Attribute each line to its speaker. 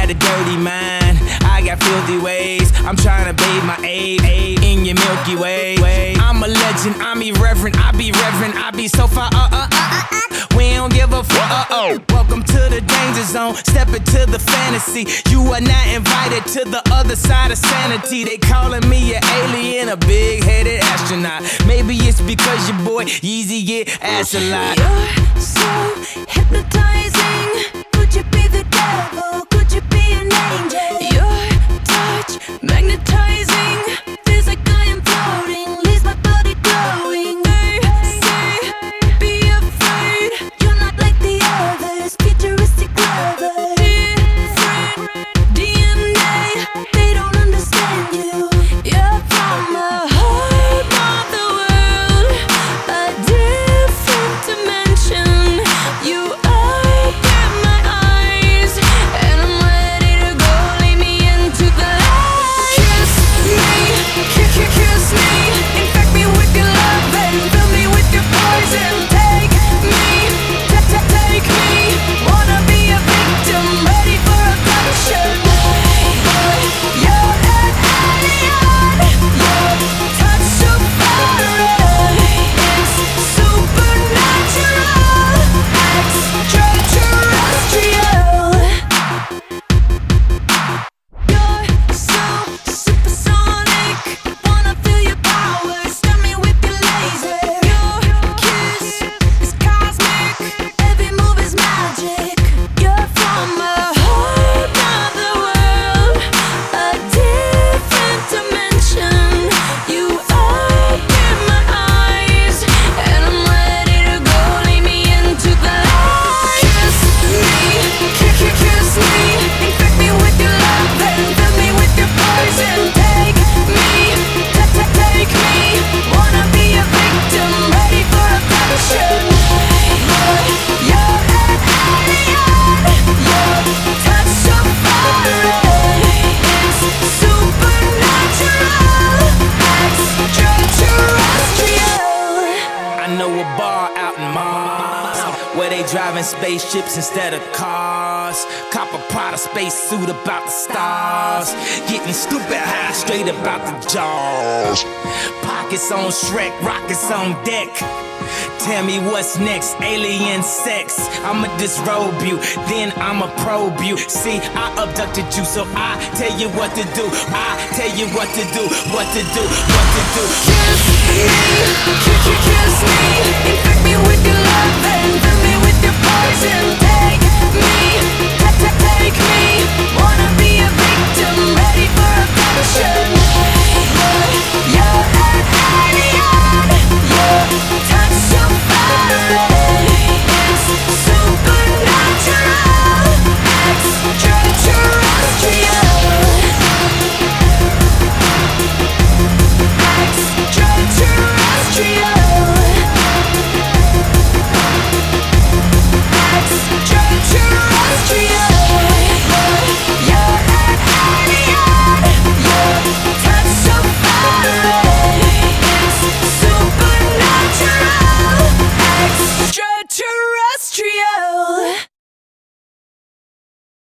Speaker 1: got a dirty mind, I got filthy ways. I'm trying to bathe my aid in your Milky Way. I'm a legend, I'm irreverent, I be reverent, I be so far. We don't give a fuck. Welcome to the danger zone. Step into the fantasy. You are not invited to the other side of sanity. They calling me an alien, a big-headed astronaut. Maybe it's because your boy Yeezy get ass a lot.
Speaker 2: You're so hypnotizing. Could you be the devil? Could you be an angel? Your touch magnetizing. Feels like I am floating. Leaves my body glowing. They say, be afraid. You're not like the others. Futuristic lovers. Different DNA. They don't understand you. You're from a whole other world, a different dimension. You open my eyes, and I'm ready to go. Lead me into the light. Kiss me, kiss me. Infect me with your love and fill me with your poison. Take me, take me. Wanna be a victim, ready for abduction. Boy, you're an alien. Your touch so foreign. It's supernatural, extraterrestrial. You're so supersonic. Wanna feel your power. Stun me with your laser. Your kiss is cosmic. Every move is magic. You're from a whole other world, a different dimension. You open my eyes, and I'm ready to go. Lead me into the light. Kiss me, infect me with your love and fill me with your poison. Take me, take me. Wanna be a victim, ready for abduction. Boy, you're an alien. Your touch so foreign. It's supernatural, extraterrestrial.
Speaker 1: I know a bar out in Mars where they driving spaceships instead of cars. Cop a Prada space suit about the stars. Getting stupid high straight about the jaws. Pockets on Shrek, rockets on deck. Tell me what's next, alien sex. I'ma disrobe you, then I'ma probe you. See, I abducted you, so I tell you what to do. I tell you what to do, what to do, what to do.
Speaker 2: Kiss me, kiss